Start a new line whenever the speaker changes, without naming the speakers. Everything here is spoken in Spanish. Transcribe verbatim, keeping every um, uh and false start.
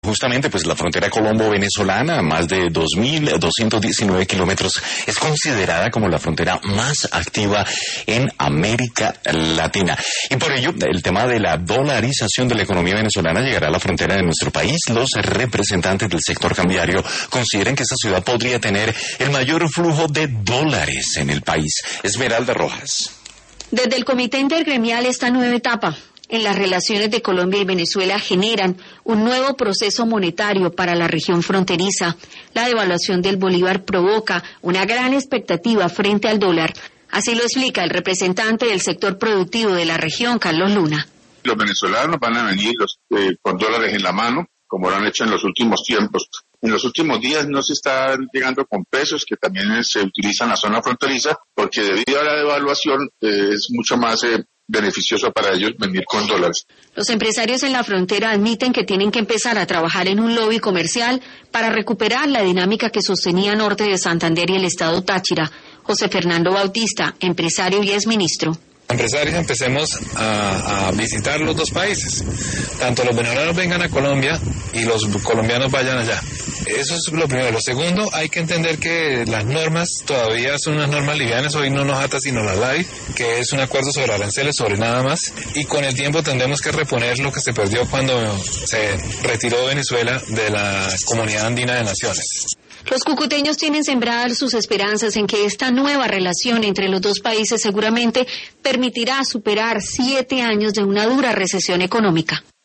justamente pues la frontera colombo-venezolana, más de dos mil doscientos diecinueve kilómetros, es considerada como la frontera más activa en América Latina. Y por ello, el tema de la dolarización de la economía venezolana llegará a la frontera de nuestro país. Los representantes del sector cambiario consideran que esta ciudad podría tener el mayor flujo de dólares en el país. Esmeralda Rojas.
Desde el Comité Intergremial, esta nueva etapa en las relaciones de Colombia y Venezuela generan un nuevo proceso monetario para la región fronteriza. La devaluación del bolívar provoca una gran expectativa frente al dólar. Así lo explica el representante del sector productivo de la región, Carlos Luna.
Los venezolanos van a venir los, eh, con dólares en la mano, como lo han hecho en los últimos tiempos. En los últimos días no se está llegando con pesos, que también se utilizan en la zona fronteriza, porque debido a la devaluación eh, es mucho más eh, beneficioso para ellos venir con dólares.
Los empresarios en la frontera admiten que tienen que empezar a trabajar en un lobby comercial para recuperar la dinámica que sostenía Norte de Santander y el estado Táchira. José Fernando Bautista, empresario y exministro.
Empresarios, empecemos a, a visitar los dos países. Tanto los venezolanos vengan a Colombia y los colombianos vayan allá. Eso es lo primero. Lo segundo, hay que entender que las normas todavía son unas normas livianas. Hoy no nos ata sino la ley, que es un acuerdo sobre aranceles, sobre nada más. Y con el tiempo tendremos que reponer lo que se perdió cuando se retiró Venezuela de la Comunidad Andina de Naciones.
Los cucuteños tienen sembradas sus esperanzas en que esta nueva relación entre los dos países seguramente permitirá superar siete años de una dura recesión económica.